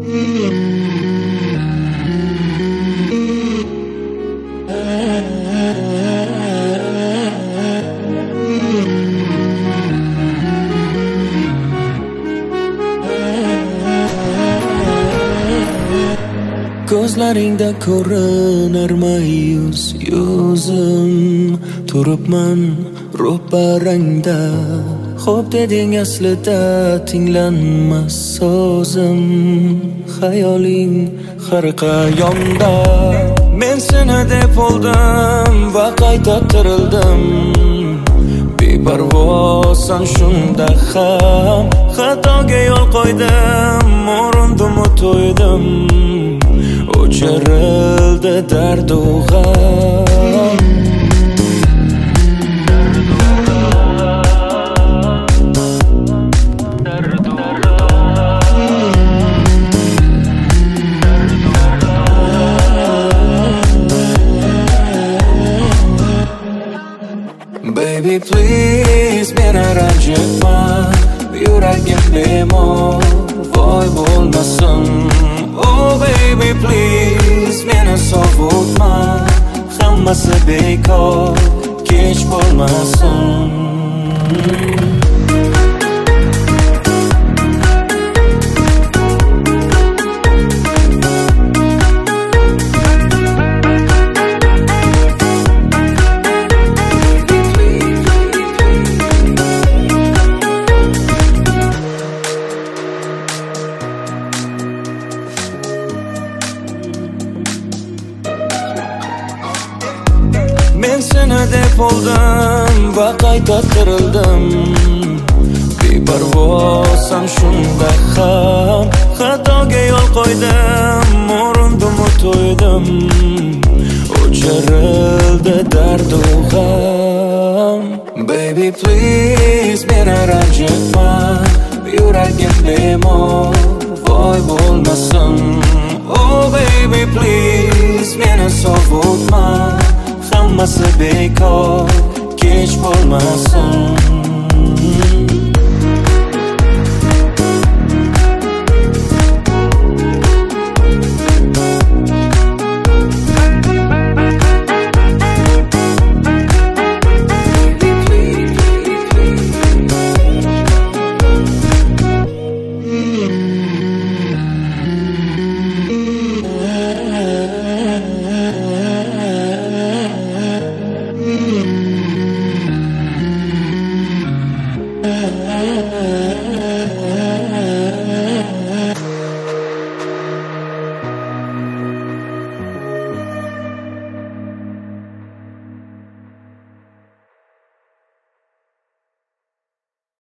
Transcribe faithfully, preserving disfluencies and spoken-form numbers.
Ko'zlaringda ko'rinar mayus yuzim, turibman ro'parangda. Xo'p deding aslida tinglanmas so'zim, xayoling har qayonda. Men seni deb oldim va qayta tirildim. Beparvosan shunda ham xatoga yo'l qo'ydim, urindim to'ydim. O'chirildi dardu g'am. Baby please meni ranjitma, yuragim bemor voy bo'lmasin. Oh baby please meni sovutma, hammasi bekor kech bo'lmasin. Men seni deb oldim va qayta tirildim. Beparvosan shunda ham xatoga yo'l qo'ydim, urindim to'ydim. O'chirildi dardu g'am. Baby please meni ranjitma, yuragim bemor voy bo'lmasin. Oh baby please meni sovutma, hammasi bekor kech bo'lmasin.